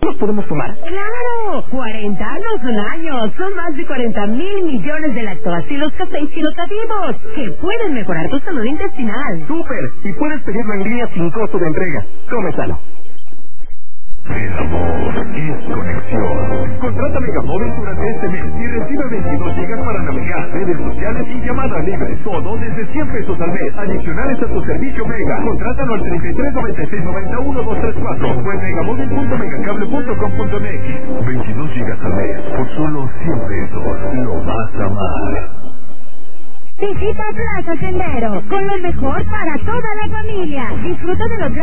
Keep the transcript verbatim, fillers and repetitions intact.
¿Nos podemos tomar? ¡Claro! cuarenta no son años, son más de cuarenta mil millones de lactobacilos cafeicinotativos que pueden mejorar tu salud intestinal. ¡Súper! Y puedes pedirlo en línea sin costo de entrega. Come sano. El amor es conexión. Contrata Megamóvil durante este mes y recibe veintidós gigas para navegar, redes sociales y llamadas libres. Todo desde cien pesos al mes. Adicionales a tu servicio Mega. Contrátalo al treinta y tres noventa y seis noventa y uno dos treinta y cuatro o en megamóvil punto megacable punto com punto m x. veintidós gigas al mes por solo cien pesos. Lo vas a amar. Visita Plaza Sendero con lo mejor para toda la familia. Disfruta de los